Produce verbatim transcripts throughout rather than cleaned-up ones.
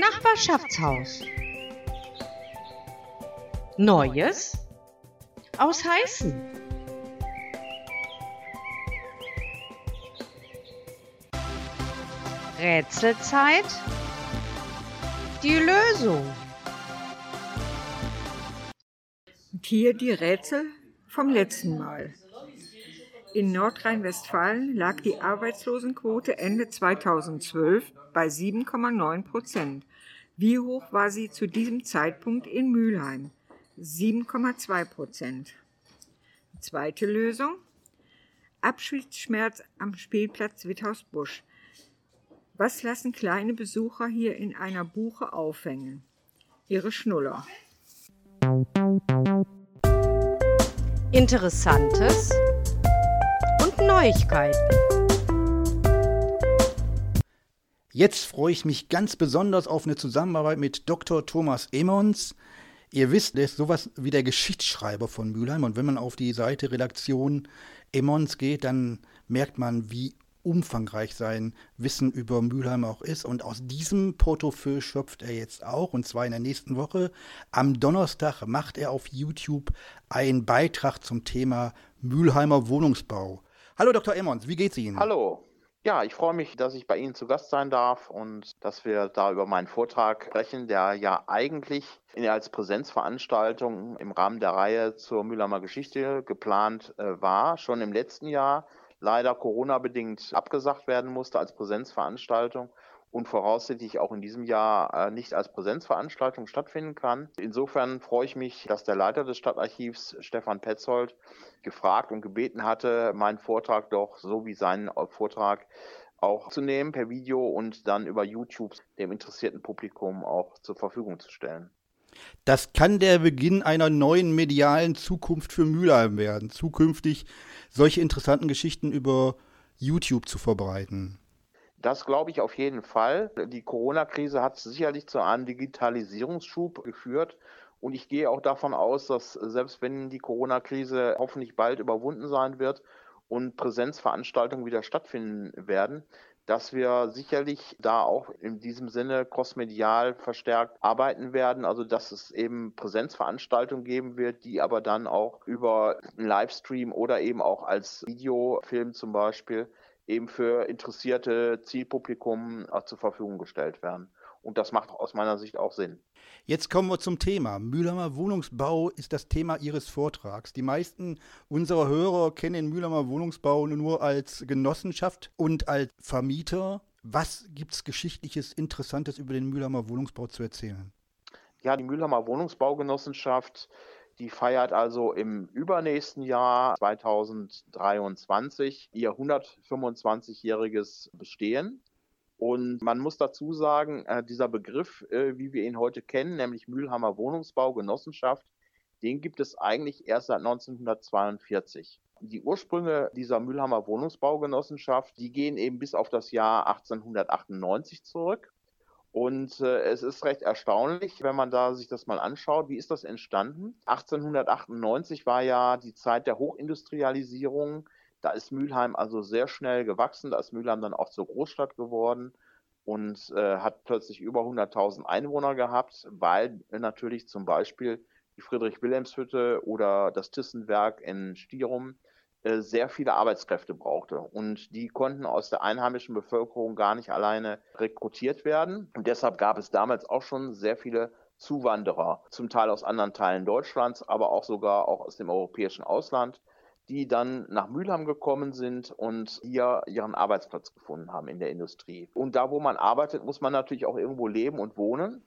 Nachbarschaftshaus. Neues aus Heißen. Rätselzeit. Die Lösung. Und hier die Rätsel vom letzten Mal. In Nordrhein-Westfalen lag die Arbeitslosenquote Ende zweitausendzwölf bei sieben Komma neun Prozent. Wie hoch war sie zu diesem Zeitpunkt in Mülheim? sieben Komma zwei Prozent. Zweite Lösung. Abschiedsschmerz am Spielplatz Withausbusch. Was lassen kleine Besucher hier in einer Buche aufhängen? Ihre Schnuller. Interessantes und Neuigkeiten. Jetzt freue ich mich ganz besonders auf eine Zusammenarbeit mit Doktor Thomas Emmons. Ihr wisst, der ist sowas wie der Geschichtsschreiber von Mülheim. Und wenn man auf die Seite Redaktion Emmons geht, dann merkt man, wie umfangreich sein Wissen über Mülheim auch ist. Und aus diesem Portefeuille schöpft er jetzt auch, und zwar in der nächsten Woche. Am Donnerstag macht er auf YouTube einen Beitrag zum Thema Mülheimer Wohnungsbau. Hallo Doktor Emmons, wie geht's Ihnen? Hallo. Ja, ich freue mich, dass ich bei Ihnen zu Gast sein darf und dass wir da über meinen Vortrag sprechen, der ja eigentlich als Präsenzveranstaltung im Rahmen der Reihe zur Mülheimer Geschichte geplant äh, war, schon im letzten Jahr leider Corona-bedingt abgesagt werden musste als Präsenzveranstaltung und voraussichtlich auch in diesem Jahr äh, nicht als Präsenzveranstaltung stattfinden kann. Insofern freue ich mich, dass der Leiter des Stadtarchivs, Stefan Petzold, gefragt und gebeten hatte, meinen Vortrag doch so wie seinen Vortrag auch zu nehmen per Video und dann über YouTube dem interessierten Publikum auch zur Verfügung zu stellen. Das kann der Beginn einer neuen medialen Zukunft für Mülheim werden, zukünftig solche interessanten Geschichten über YouTube zu verbreiten. Das glaube ich auf jeden Fall. Die Corona-Krise hat sicherlich zu einem Digitalisierungsschub geführt. Und ich gehe auch davon aus, dass selbst wenn die Corona-Krise hoffentlich bald überwunden sein wird und Präsenzveranstaltungen wieder stattfinden werden, dass wir sicherlich da auch in diesem Sinne crossmedial verstärkt arbeiten werden. Also dass es eben Präsenzveranstaltungen geben wird, die aber dann auch über einen Livestream oder eben auch als Videofilm zum Beispiel eben für interessierte Zielpublikum zur Verfügung gestellt werden. Und das macht aus meiner Sicht auch Sinn. Jetzt kommen wir zum Thema. Mülheimer Wohnungsbau ist das Thema Ihres Vortrags. Die meisten unserer Hörer kennen den Mülheimer Wohnungsbau nur als Genossenschaft und als Vermieter. Was gibt es Geschichtliches, Interessantes über den Mülheimer Wohnungsbau zu erzählen? Ja, die Mülheimer Wohnungsbaugenossenschaft, die feiert also im übernächsten Jahr zweitausenddreiundzwanzig ihr hundertfünfundzwanzigjähriges Bestehen. Und man muss dazu sagen, äh, dieser Begriff, äh, wie wir ihn heute kennen, nämlich Mülheimer Wohnungsbaugenossenschaft, den gibt es eigentlich erst seit neunzehnhundertzweiundvierzig. Die Ursprünge dieser Mülheimer Wohnungsbaugenossenschaft, die gehen eben bis auf das Jahr achtzehnhundertachtundneunzig zurück. Und äh, es ist recht erstaunlich, wenn man da sich das mal anschaut, wie ist das entstanden? achtzehnhundertachtundneunzig war ja die Zeit der Hochindustrialisierung. Da ist Mülheim also sehr schnell gewachsen, da ist Mülheim dann auch zur Großstadt geworden und äh, hat plötzlich über hunderttausend Einwohner gehabt, weil natürlich zum Beispiel die Friedrich-Wilhelms-Hütte oder das Thyssen-Werk in Stierum äh, sehr viele Arbeitskräfte brauchte. Und die konnten aus der einheimischen Bevölkerung gar nicht alleine rekrutiert werden. Und deshalb gab es damals auch schon sehr viele Zuwanderer, zum Teil aus anderen Teilen Deutschlands, aber auch sogar auch aus dem europäischen Ausland, die dann nach Mülheim gekommen sind und hier ihren Arbeitsplatz gefunden haben in der Industrie. Und da, wo man arbeitet, muss man natürlich auch irgendwo leben und wohnen.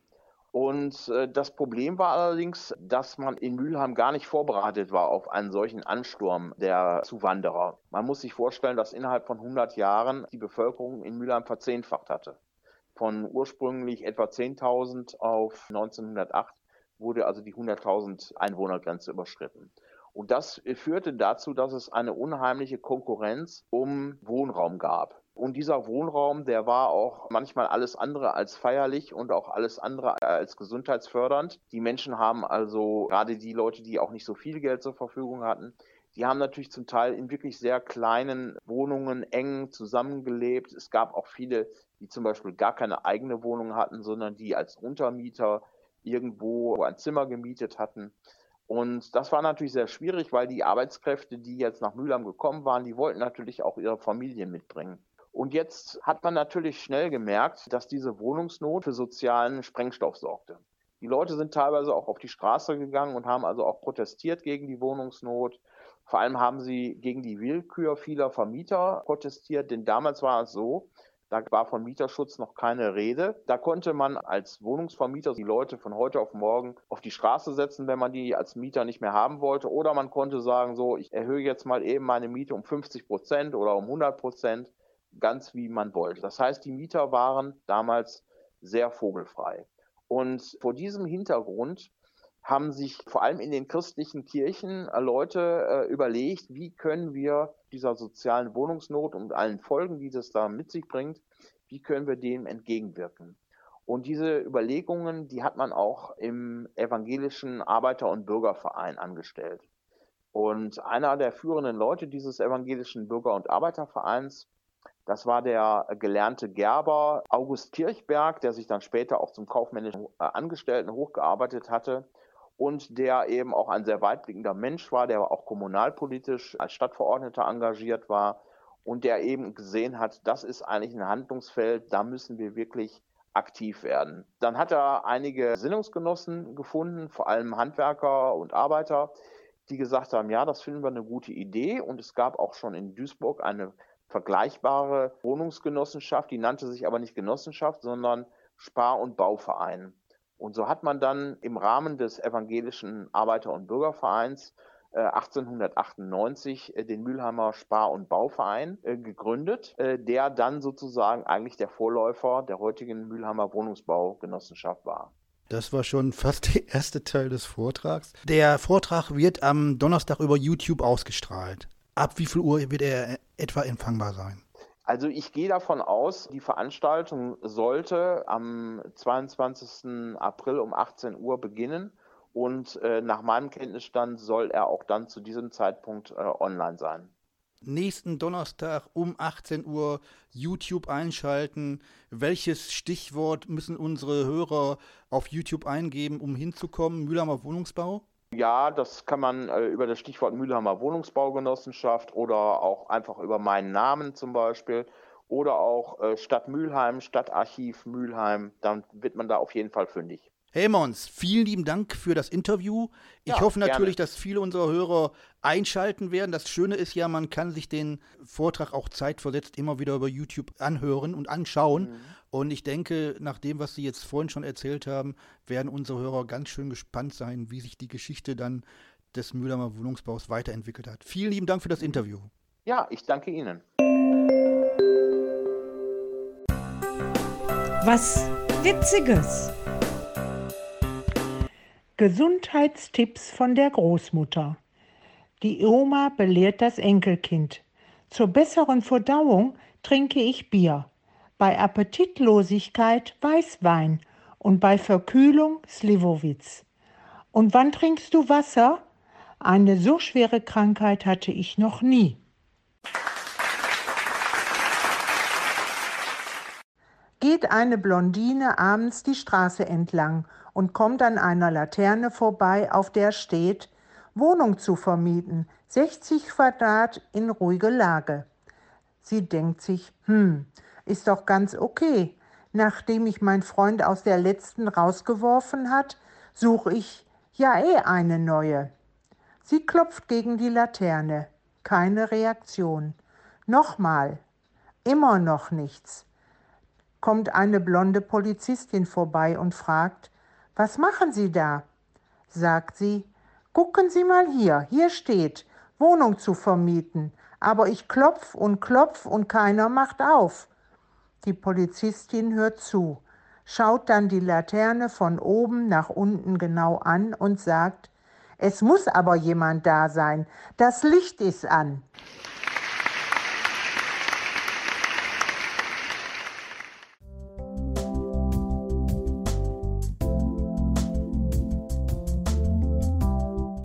Und äh, das Problem war allerdings, dass man in Mülheim gar nicht vorbereitet war auf einen solchen Ansturm der Zuwanderer. Man muss sich vorstellen, dass innerhalb von hundert Jahren die Bevölkerung in Mülheim verzehnfacht hatte. Von ursprünglich etwa zehntausend auf neunzehnhundertacht wurde also die hunderttausend Einwohnergrenze überschritten. Und das führte dazu, dass es eine unheimliche Konkurrenz um Wohnraum gab. Und dieser Wohnraum, der war auch manchmal alles andere als feierlich und auch alles andere als gesundheitsfördernd. Die Menschen haben also, gerade die Leute, die auch nicht so viel Geld zur Verfügung hatten, Die haben natürlich zum Teil in wirklich sehr kleinen Wohnungen eng zusammengelebt. Es gab auch viele, die zum Beispiel gar keine eigene Wohnung hatten, sondern die als Untermieter irgendwo ein Zimmer gemietet hatten. Und das war natürlich sehr schwierig, weil die Arbeitskräfte, die jetzt nach Mülheim gekommen waren, die wollten natürlich auch ihre Familien mitbringen. Und jetzt hat man natürlich schnell gemerkt, dass diese Wohnungsnot für sozialen Sprengstoff sorgte. Die Leute sind teilweise auch auf die Straße gegangen und haben also auch protestiert gegen die Wohnungsnot. Vor allem haben sie gegen die Willkür vieler Vermieter protestiert, denn damals war es so, da war von Mieterschutz noch keine Rede. Da konnte man als Wohnungsvermieter die Leute von heute auf morgen auf die Straße setzen, wenn man die als Mieter nicht mehr haben wollte. Oder man konnte sagen, so, ich erhöhe jetzt mal eben meine Miete um fünfzig Prozent oder um hundert Prozent, ganz wie man wollte. Das heißt, die Mieter waren damals sehr vogelfrei. Und vor diesem Hintergrund haben sich vor allem in den christlichen Kirchen Leute äh, überlegt, wie können wir dieser sozialen Wohnungsnot und allen Folgen, die das da mit sich bringt, wie können wir dem entgegenwirken. Und diese Überlegungen, die hat man auch im evangelischen Arbeiter- und Bürgerverein angestellt. Und einer der führenden Leute dieses evangelischen Bürger- und Arbeitervereins, das war der gelernte Gerber August Kirchberg, der sich dann später auch zum kaufmännischen Angestellten hochgearbeitet hatte und der eben auch ein sehr weitblickender Mensch war, der auch kommunalpolitisch als Stadtverordneter engagiert war und der eben gesehen hat, das ist eigentlich ein Handlungsfeld, da müssen wir wirklich aktiv werden. Dann hat er einige Gesinnungsgenossen gefunden, vor allem Handwerker und Arbeiter, die gesagt haben, ja, das finden wir eine gute Idee. Und es gab auch schon in Duisburg eine vergleichbare Wohnungsgenossenschaft, die nannte sich aber nicht Genossenschaft, sondern Spar- und Bauverein. Und so hat man dann im Rahmen des evangelischen Arbeiter- und Bürgervereins äh, achtzehnhundertachtundneunzig äh, den Mülheimer Spar- und Bauverein äh, gegründet, äh, der dann sozusagen eigentlich der Vorläufer der heutigen Mülheimer Wohnungsbaugenossenschaft war. Das war schon fast der erste Teil des Vortrags. Der Vortrag wird am Donnerstag über YouTube ausgestrahlt. Ab wie viel Uhr wird er etwa empfangbar sein? Also ich gehe davon aus, die Veranstaltung sollte am zweiundzwanzigsten April um achtzehn Uhr beginnen und äh, nach meinem Kenntnisstand soll er auch dann zu diesem Zeitpunkt äh, online sein. Nächsten Donnerstag um achtzehn Uhr YouTube einschalten. Welches Stichwort müssen unsere Hörer auf YouTube eingeben, um hinzukommen? Mülheimer Wohnungsbau? Ja, das kann man äh, über das Stichwort Mülheimer Wohnungsbaugenossenschaft oder auch einfach über meinen Namen zum Beispiel oder auch äh, Stadt Mülheim, Stadtarchiv Mülheim, dann wird man da auf jeden Fall fündig. Hey Mons, vielen lieben Dank für das Interview. Ich Ja, hoffe natürlich, gerne. dass viele unserer Hörer einschalten werden. Das Schöne ist ja, man kann sich den Vortrag auch zeitversetzt immer wieder über YouTube anhören und anschauen. Mhm. Und ich denke, nach dem, was Sie jetzt vorhin schon erzählt haben, werden unsere Hörer ganz schön gespannt sein, wie sich die Geschichte dann des Mülheimer Wohnungsbaus weiterentwickelt hat. Vielen lieben Dank für das Interview. Ja, ich danke Ihnen. Was Witziges. Gesundheitstipps von der Großmutter. Die Oma belehrt das Enkelkind. Zur besseren Verdauung trinke ich Bier, bei Appetitlosigkeit Weißwein und bei Verkühlung Slivovitz. Und wann trinkst du Wasser? Eine so schwere Krankheit hatte ich noch nie. Geht eine Blondine abends die Straße entlang und kommt an einer Laterne vorbei, auf der steht: Wohnung zu vermieten, sechzig Quadrat in ruhige Lage. Sie denkt sich, hm, ist doch ganz okay. Nachdem mich mein Freund aus der letzten rausgeworfen hat, suche ich ja eh eine neue. Sie klopft gegen die Laterne. Keine Reaktion. Nochmal. Immer noch nichts. Kommt eine blonde Polizistin vorbei und fragt: Was machen Sie da? Sagt sie: Gucken Sie mal hier, hier steht, Wohnung zu vermieten, aber ich klopf und klopf und keiner macht auf. Die Polizistin hört zu, schaut dann die Laterne von oben nach unten genau an und sagt: Es muss aber jemand da sein, das Licht ist an.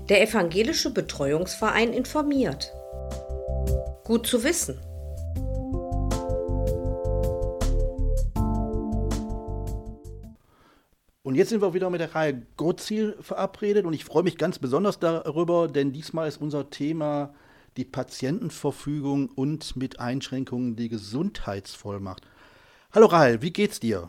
Der Evangelische Betreuungsverein informiert. Gut zu wissen. Und jetzt sind wir wieder mit der Reihe Gotziel verabredet und ich freue mich ganz besonders darüber, denn diesmal ist unser Thema die Patientenverfügung und mit Einschränkungen die Gesundheitsvollmacht. Hallo Rahel, wie geht's dir?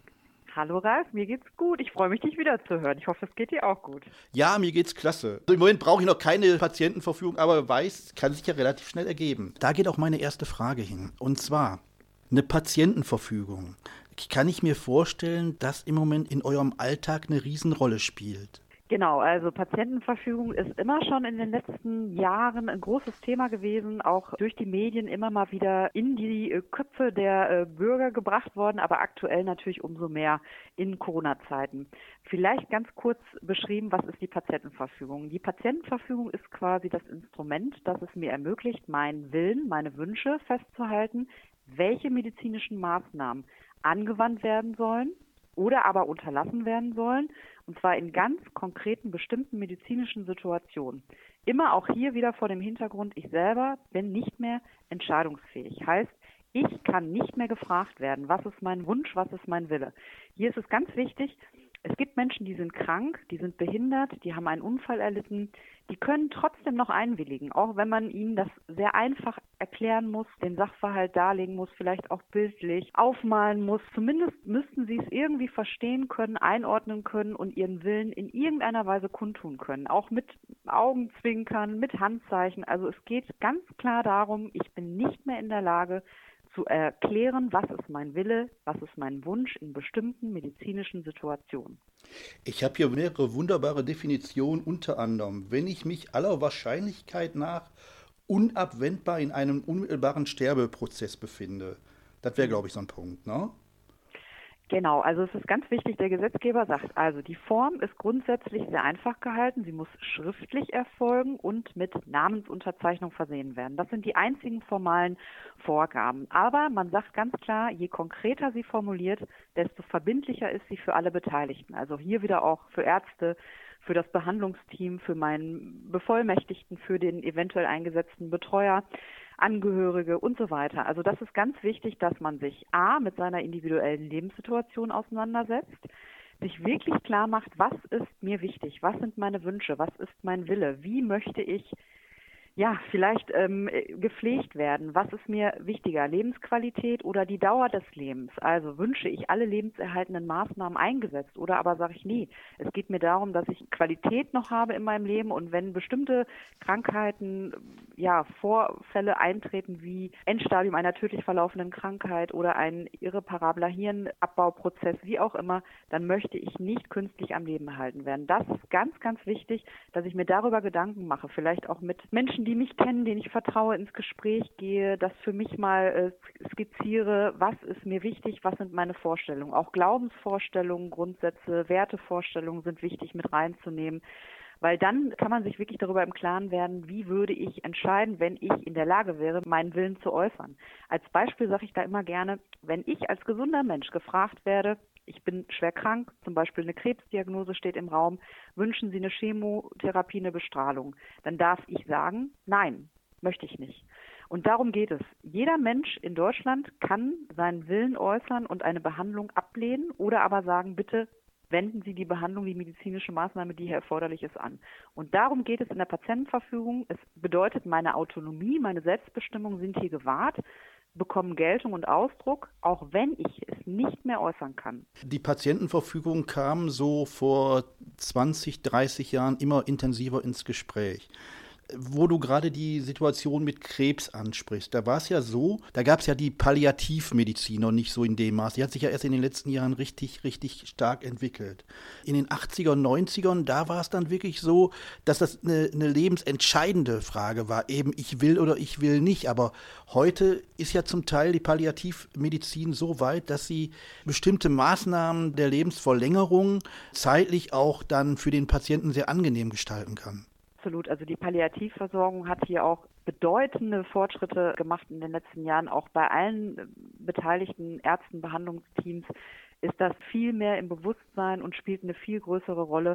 Hallo Ralf, mir geht's gut. Ich freue mich, dich wiederzuhören. Ich hoffe, es geht dir auch gut. Ja, mir geht's klasse. Also im Moment brauche ich noch keine Patientenverfügung, aber weiß, kann sich ja relativ schnell ergeben. Da geht auch meine erste Frage hin. Und zwar, eine Patientenverfügung. Kann ich mir vorstellen, dass im Moment in eurem Alltag eine Riesenrolle spielt? Genau, also Patientenverfügung ist immer schon in den letzten Jahren ein großes Thema gewesen, auch durch die Medien immer mal wieder in die Köpfe der Bürger gebracht worden, aber aktuell natürlich umso mehr in Corona-Zeiten. Vielleicht ganz kurz beschrieben, was ist die Patientenverfügung? Die Patientenverfügung ist quasi das Instrument, das es mir ermöglicht, meinen Willen, meine Wünsche festzuhalten, welche medizinischen Maßnahmen angewandt werden sollen oder aber unterlassen werden sollen, und zwar in ganz konkreten, bestimmten medizinischen Situationen. Immer auch hier wieder vor dem Hintergrund, ich selber bin nicht mehr entscheidungsfähig. Heißt, ich kann nicht mehr gefragt werden, was ist mein Wunsch, was ist mein Wille. Hier ist es ganz wichtig, es gibt Menschen, die sind krank, die sind behindert, die haben einen Unfall erlitten, die können trotzdem noch einwilligen, auch wenn man ihnen das sehr einfach erklären muss, den Sachverhalt darlegen muss, vielleicht auch bildlich aufmalen muss. Zumindest müssten sie es irgendwie verstehen können, einordnen können und ihren Willen in irgendeiner Weise kundtun können. Auch mit Augenzwinkern, mit Handzeichen. Also es geht ganz klar darum, ich bin nicht mehr in der Lage, zu erklären, was ist mein Wille, was ist mein Wunsch in bestimmten medizinischen Situationen. Ich habe hier mehrere wunderbare Definitionen, unter anderem, wenn ich mich aller Wahrscheinlichkeit nach unabwendbar in einem unmittelbaren Sterbeprozess befinde. Das wäre, glaube ich, so ein Punkt, ne? Genau, also es ist ganz wichtig, der Gesetzgeber sagt, also die Form ist grundsätzlich sehr einfach gehalten, sie muss schriftlich erfolgen und mit Namensunterzeichnung versehen werden. Das sind die einzigen formalen Vorgaben. Aber man sagt ganz klar, je konkreter sie formuliert, desto verbindlicher ist sie für alle Beteiligten. Also hier wieder auch für Ärzte, für das Behandlungsteam, für meinen Bevollmächtigten, für den eventuell eingesetzten Betreuer, Angehörige und so weiter. Also das ist ganz wichtig, dass man sich a. mit seiner individuellen Lebenssituation auseinandersetzt, sich wirklich klar macht, was ist mir wichtig, was sind meine Wünsche, was ist mein Wille, wie möchte ich ja, vielleicht ähm, gepflegt werden. Was ist mir wichtiger, Lebensqualität oder die Dauer des Lebens? Also wünsche ich alle lebenserhaltenden Maßnahmen eingesetzt oder aber sage ich, nee, es geht mir darum, dass ich Qualität noch habe in meinem Leben und wenn bestimmte Krankheiten, ja, Vorfälle eintreten wie Endstadium einer tödlich verlaufenden Krankheit oder ein irreparabler Hirnabbauprozess, wie auch immer, dann möchte ich nicht künstlich am Leben erhalten werden. Das ist ganz, ganz wichtig, dass ich mir darüber Gedanken mache, vielleicht auch mit Menschen, die mich kennen, denen ich vertraue, ins Gespräch gehe, das für mich mal äh, skizziere, was ist mir wichtig, was sind meine Vorstellungen. Auch Glaubensvorstellungen, Grundsätze, Wertevorstellungen sind wichtig mit reinzunehmen, weil dann kann man sich wirklich darüber im Klaren werden, wie würde ich entscheiden, wenn ich in der Lage wäre, meinen Willen zu äußern. Als Beispiel sage ich da immer gerne, wenn ich als gesunder Mensch gefragt werde, ich bin schwer krank, zum Beispiel eine Krebsdiagnose steht im Raum, wünschen Sie eine Chemotherapie, eine Bestrahlung? Dann darf ich sagen, nein, möchte ich nicht. Und darum geht es. Jeder Mensch in Deutschland kann seinen Willen äußern und eine Behandlung ablehnen oder aber sagen, bitte wenden Sie die Behandlung, die medizinische Maßnahme, die hier erforderlich ist, an. Und darum geht es in der Patientenverfügung. Es bedeutet, meine Autonomie, meine Selbstbestimmung sind hier gewahrt, bekommen Geltung und Ausdruck, auch wenn ich es nicht mehr äußern kann. Die Patientenverfügung kam so vor zwanzig, dreißig Jahren immer intensiver ins Gespräch. Wo du gerade die Situation mit Krebs ansprichst, da war es ja so, da gab es ja die Palliativmedizin noch nicht so in dem Maß. Die hat sich ja erst in den letzten Jahren richtig, richtig stark entwickelt. In den achtzigern, neunzigern, da war es dann wirklich so, dass das eine, eine lebensentscheidende Frage war. Eben, ich will oder ich will nicht. Aber heute ist ja zum Teil die Palliativmedizin so weit, dass sie bestimmte Maßnahmen der Lebensverlängerung zeitlich auch dann für den Patienten sehr angenehm gestalten kann. Absolut. Also die Palliativversorgung hat hier auch bedeutende Fortschritte gemacht in den letzten Jahren. Auch bei allen beteiligten Ärzten, Behandlungsteams ist das viel mehr im Bewusstsein und spielt eine viel größere Rolle.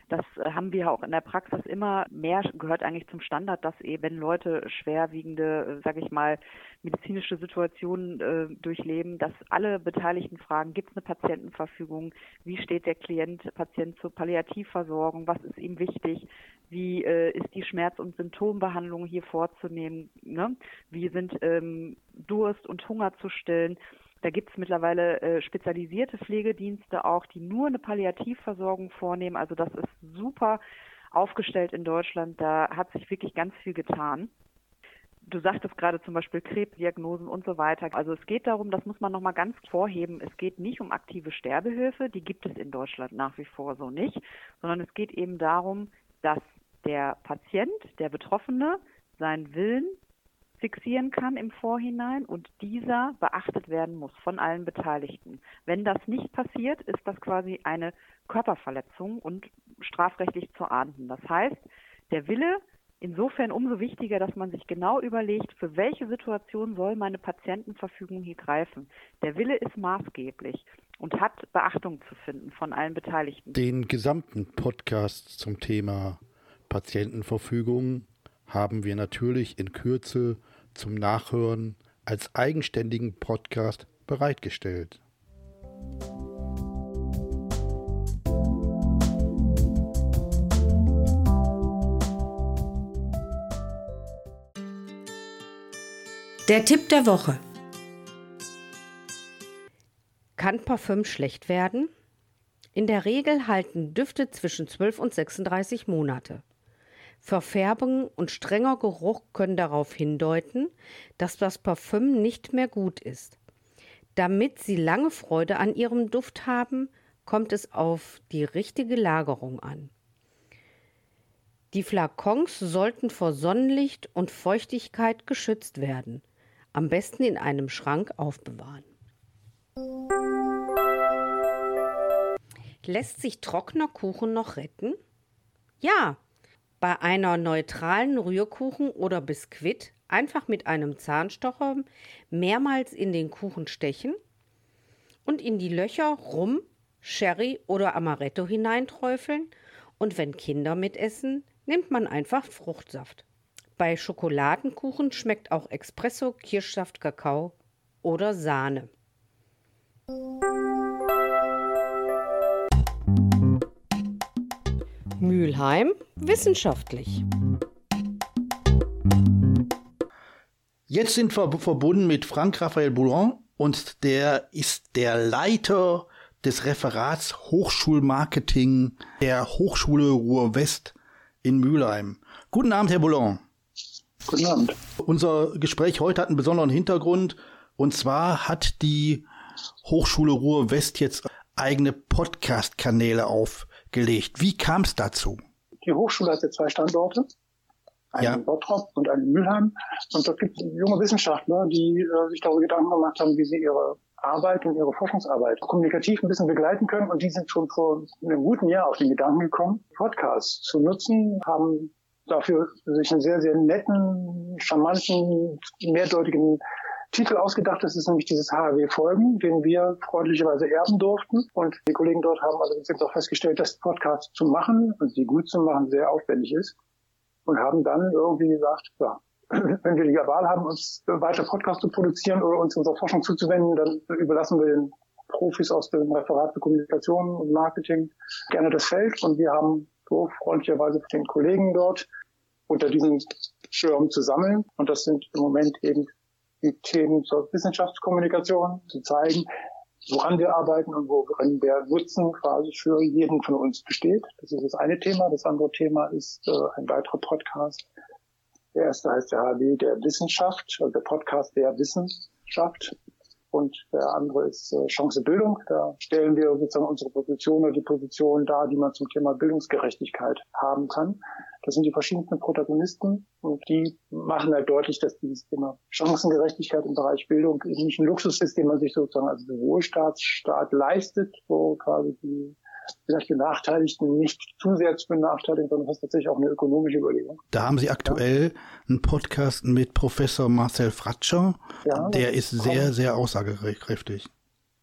Das haben wir auch in der Praxis immer mehr, gehört eigentlich zum Standard, dass eben, wenn Leute schwerwiegende, sage ich mal, medizinische Situationen äh, durchleben, dass alle Beteiligten fragen, gibt es eine Patientenverfügung, wie steht der Klient, Patient zur Palliativversorgung, was ist ihm wichtig, wie äh, ist die Schmerz- und Symptombehandlung hier vorzunehmen, ne? Wie sind ähm, Durst und Hunger zu stillen. Da gibt es mittlerweile äh, spezialisierte Pflegedienste auch, die nur eine Palliativversorgung vornehmen. Also das ist super aufgestellt in Deutschland. Da hat sich wirklich ganz viel getan. Du sagtest gerade zum Beispiel Krebsdiagnosen und so weiter. Also es geht darum, das muss man nochmal ganz vorheben, es geht nicht um aktive Sterbehilfe, die gibt es in Deutschland nach wie vor so nicht, sondern es geht eben darum, dass der Patient, der Betroffene, seinen Willen fixieren kann im Vorhinein und dieser beachtet werden muss von allen Beteiligten. Wenn das nicht passiert, ist das quasi eine Körperverletzung und strafrechtlich zu ahnden. Das heißt, der Wille insofern umso wichtiger, dass man sich genau überlegt, für welche Situation soll meine Patientenverfügung hier greifen. Der Wille ist maßgeblich und hat Beachtung zu finden von allen Beteiligten. Den gesamten Podcast zum Thema Patientenverfügung haben wir natürlich in Kürze zum Nachhören als eigenständigen Podcast bereitgestellt. Der Tipp der Woche. Kann Parfüm schlecht werden? In der Regel halten Düfte zwischen zwölf und sechsunddreißig Monate. Verfärbung und strenger Geruch können darauf hindeuten, dass das Parfüm nicht mehr gut ist. Damit Sie lange Freude an Ihrem Duft haben, kommt es auf die richtige Lagerung an. Die Flakons sollten vor Sonnenlicht und Feuchtigkeit geschützt werden, am besten in einem Schrank aufbewahren. Lässt sich trockener Kuchen noch retten? Ja. Bei einer neutralen Rührkuchen oder Biskuit einfach mit einem Zahnstocher mehrmals in den Kuchen stechen und in die Löcher Rum, Sherry oder Amaretto hineinträufeln und wenn Kinder mitessen, nimmt man einfach Fruchtsaft. Bei Schokoladenkuchen schmeckt auch Espresso, Kirschsaft, Kakao oder Sahne. Mülheim wissenschaftlich. Jetzt sind wir verbunden mit Franck-Raphael Boulan und der ist der Leiter des Referats Hochschulmarketing der Hochschule Ruhr-West in Mülheim. Guten Abend, Herr Boulan. Guten Abend. Unser Gespräch heute hat einen besonderen Hintergrund und zwar hat die Hochschule Ruhr-West jetzt eigene Podcast-Kanäle aufgelegt. Wie kam es dazu? Die Hochschule hat ja zwei Standorte, einen ja. in Bottrop und einen in Mülheim. Und dort gibt es junge Wissenschaftler, die äh, sich darüber Gedanken gemacht haben, wie sie ihre Arbeit und ihre Forschungsarbeit kommunikativ ein bisschen begleiten können. Und die sind schon vor einem guten Jahr auf den Gedanken gekommen, Podcasts zu nutzen, haben dafür sich einen sehr, sehr netten, charmanten, mehrdeutigen Titel ausgedacht. Das ist nämlich dieses H R W-Folgen, den wir freundlicherweise erben durften. Und die Kollegen dort haben allerdings jetzt auch festgestellt, dass Podcasts zu machen und sie gut zu machen sehr aufwendig ist. Und haben dann irgendwie gesagt, ja, wenn wir die Wahl haben, uns weiter Podcasts zu produzieren oder uns unserer Forschung zuzuwenden, dann überlassen wir den Profis aus dem Referat für Kommunikation und Marketing gerne das Feld. Und wir haben so freundlicherweise den Kollegen dort unter diesem Schirm zu sammeln. Und das sind im Moment eben die Themen zur Wissenschaftskommunikation, zu zeigen, woran wir arbeiten und worin der Nutzen quasi für jeden von uns besteht. Das ist das eine Thema. Das andere Thema ist äh, ein weiterer Podcast. Der erste heißt der H W der Wissenschaft, also der Podcast der Wissenschaft. Und der andere ist äh, Chance Bildung. Da stellen wir sozusagen unsere Position oder die Position dar, die man zum Thema Bildungsgerechtigkeit haben kann. Das sind die verschiedensten Protagonisten und die machen halt deutlich, dass dieses Thema Chancengerechtigkeit im Bereich Bildung eben nicht ein Luxus ist, den man sich sozusagen als Wohlstaatsstaat leistet, wo quasi die vielleicht Benachteiligten nicht zu sehr zu benachteiligen, sondern das ist tatsächlich auch eine ökonomische Überlegung. Da haben Sie aktuell ja. einen Podcast mit Professor Marcel Fratscher. Ja, der ist sehr, sehr aussagekräftig.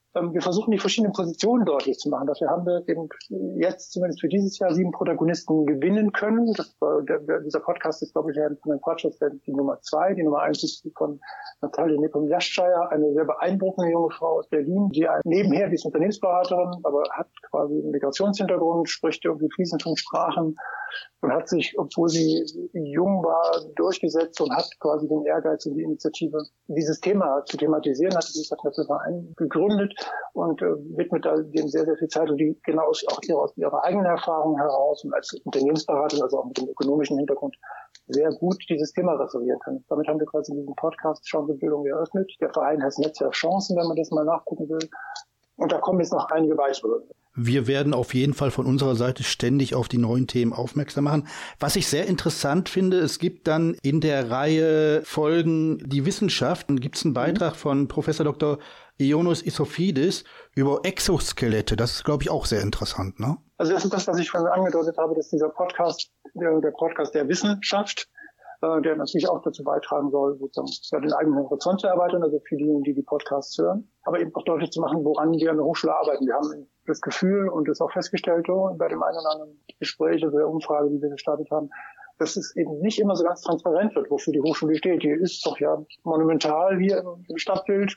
Wir versuchen, die verschiedenen Positionen deutlich zu machen. Dafür haben wir eben jetzt zumindest für dieses Jahr sieben Protagonisten gewinnen können. Das war, der, der, dieser Podcast ist, glaube ich, von den Quatschers die Nummer zwei. Die Nummer eins ist die von Natalia Nepomniachtschaya, eine sehr beeindruckende junge Frau aus Berlin, die nebenher, die ist Unternehmensberaterin, aber hat quasi einen Migrationshintergrund, spricht irgendwie fließend fünf Sprachen und hat sich, obwohl sie jung war, durchgesetzt und hat quasi den Ehrgeiz und die Initiative, dieses Thema zu thematisieren, hat sich das Verein gegründet und äh, widmet da dem sehr, sehr viel Zeit und die genau aus, auch ihrer, aus ihrer eigenen Erfahrung heraus und als Unternehmensberaterin, also auch mit dem ökonomischen Hintergrund, sehr gut dieses Thema referieren kann. Damit haben wir quasi diesen Podcast Chancenbildung eröffnet. Der Verein heißt Netzwerk Chancen, wenn man das mal nachgucken will. Und da kommen jetzt noch einige weitere. Wir werden auf jeden Fall von unserer Seite ständig auf die neuen Themen aufmerksam machen. Was ich sehr interessant finde, es gibt dann in der Reihe Folgen die Wissenschaft. Dann gibt es einen Beitrag von Professor Doktor Ioannis Isofidis über Exoskelette. Das ist, glaube ich, auch sehr interessant, ne? Also das ist das, was ich schon angedeutet habe, dass dieser Podcast, der, der Podcast der Wissenschaft, äh, der natürlich auch dazu beitragen soll, sozusagen ja, den eigenen Horizont zu erweitern, also für diejenigen, die die Podcasts hören, aber eben auch deutlich zu machen, woran wir an der Hochschule arbeiten. Wir haben das Gefühl und das auch festgestellt bei dem einen oder anderen Gespräch, also der Umfrage, die wir gestartet haben, dass es eben nicht immer so ganz transparent wird, wofür die Hochschule steht. Die ist doch ja monumental hier im Stadtbild,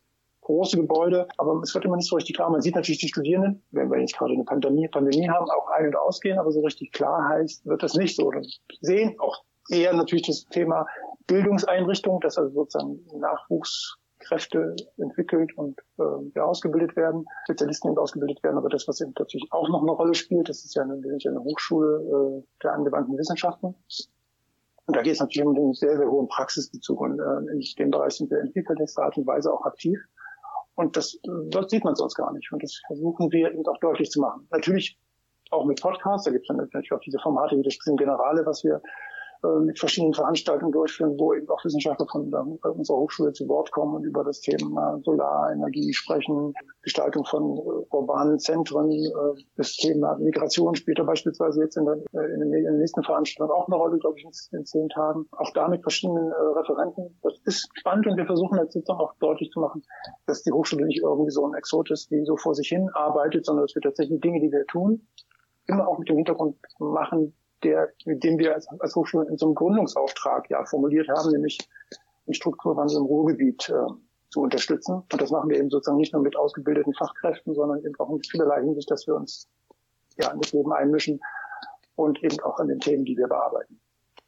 große Gebäude, aber es wird immer nicht so richtig klar. Man sieht natürlich die Studierenden, wenn wir jetzt gerade eine Pandemie, Pandemie haben, auch ein- und ausgehen, aber so richtig klar heißt, wird das nicht so. Und sehen auch eher natürlich das Thema Bildungseinrichtung, dass also sozusagen Nachwuchskräfte entwickelt und äh, ja, ausgebildet werden, Spezialisten eben ausgebildet werden, aber das, was eben natürlich auch noch eine Rolle spielt, das ist ja eine, eine Hochschule äh, der angewandten Wissenschaften. Und da geht es natürlich um einen sehr, sehr hohen Praxisbezug und äh, in dem Bereich sind wir in vielfältigster Art und Weise auch aktiv. Und das, dort sieht man sonst gar nicht. Und das versuchen wir eben auch deutlich zu machen. Natürlich auch mit Podcasts, da gibt es dann natürlich auch diese Formate wie das Spielen Generale, was wir äh, mit verschiedenen Veranstaltungen durchführen, wo eben auch Wissenschaftler von der, unserer Hochschule zu Wort kommen und über das Thema Solarenergie sprechen, Gestaltung von äh, urbanen Zentren, äh, das Thema Migration spielt da beispielsweise jetzt in der, äh, in der nächsten Veranstaltung auch eine Rolle, glaube ich, in, in zehn Tagen. Auch da mit verschiedenen äh, Referenten. Das ist spannend und wir versuchen jetzt sozusagen auch deutlich zu machen, dass die Hochschule nicht irgendwie so ein Exot ist, die so vor sich hin arbeitet, sondern dass wir tatsächlich Dinge, die wir tun, immer auch mit dem Hintergrund machen, der, mit dem wir als, als Hochschule in so einem Gründungsauftrag ja formuliert haben, nämlich den Strukturwandel im Ruhrgebiet äh, zu unterstützen. Und das machen wir eben sozusagen nicht nur mit ausgebildeten Fachkräften, sondern eben auch in vielerlei Hinsicht, dass wir uns ja in das Leben einmischen und eben auch an den Themen, die wir bearbeiten.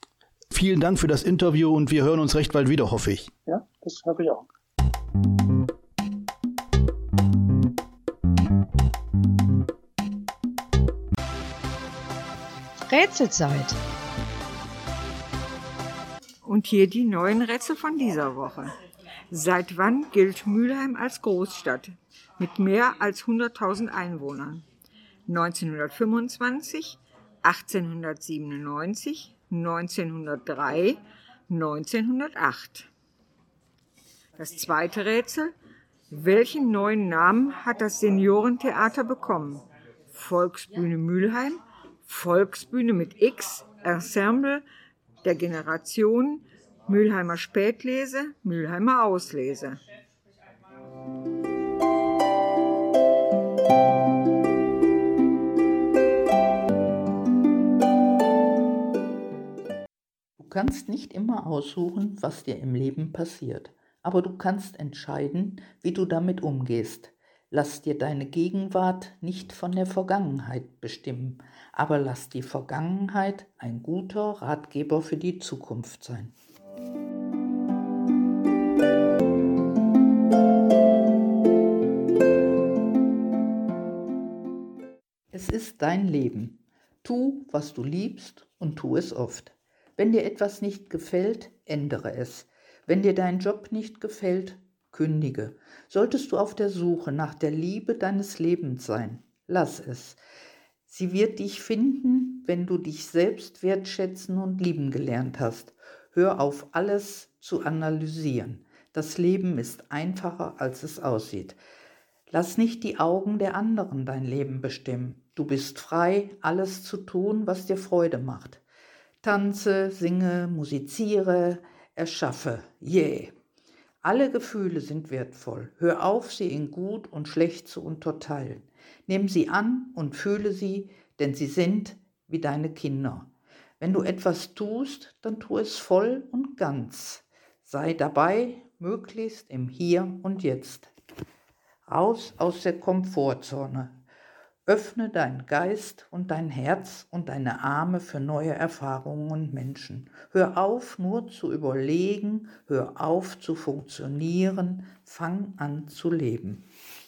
Vielen Dank für das Interview und wir hören uns recht bald wieder, hoffe ich. Ja, das hoffe ich auch. Rätselzeit. Und hier die neuen Rätsel von dieser Woche. Seit wann gilt Mülheim als Großstadt mit mehr als hunderttausend Einwohnern? neunzehnhundertfünfundzwanzig, achtzehnhundertsiebenundneunzig, neunzehnhundertdrei, neunzehnhundertacht. Das zweite Rätsel. Welchen neuen Namen hat das Seniorentheater bekommen? Volksbühne Mülheim, Volksbühne mit X, Ensemble der Generation, Mülheimer Spätlese, Mülheimer Auslese. Du kannst nicht immer aussuchen, was dir im Leben passiert, aber du kannst entscheiden, wie du damit umgehst. Lass dir deine Gegenwart nicht von der Vergangenheit bestimmen, aber lass die Vergangenheit ein guter Ratgeber für die Zukunft sein. Es ist dein Leben. Tu, was du liebst und tu es oft. Wenn dir etwas nicht gefällt, ändere es. Wenn dir dein Job nicht gefällt, kündige. Solltest du auf der Suche nach der Liebe deines Lebens sein, lass es. Sie wird dich finden, wenn du dich selbst wertschätzen und lieben gelernt hast. Hör auf, alles zu analysieren. Das Leben ist einfacher, als es aussieht. Lass nicht die Augen der anderen dein Leben bestimmen. Du bist frei, alles zu tun, was dir Freude macht. Tanze, singe, musiziere, erschaffe. Yeah! Alle Gefühle sind wertvoll. Hör auf, sie in gut und schlecht zu unterteilen. Nimm sie an und fühle sie, denn sie sind wie deine Kinder. Wenn du etwas tust, dann tu es voll und ganz. Sei dabei, möglichst im Hier und Jetzt. Raus aus der Komfortzone. Öffne deinen Geist und dein Herz und deine Arme für neue Erfahrungen und Menschen. Hör auf, nur zu überlegen, hör auf zu funktionieren, fang an zu leben.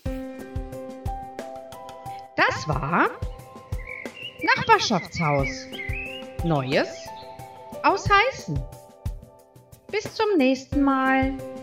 Das war Nachbarschaftshaus. Neues aus Heißen. Bis zum nächsten Mal.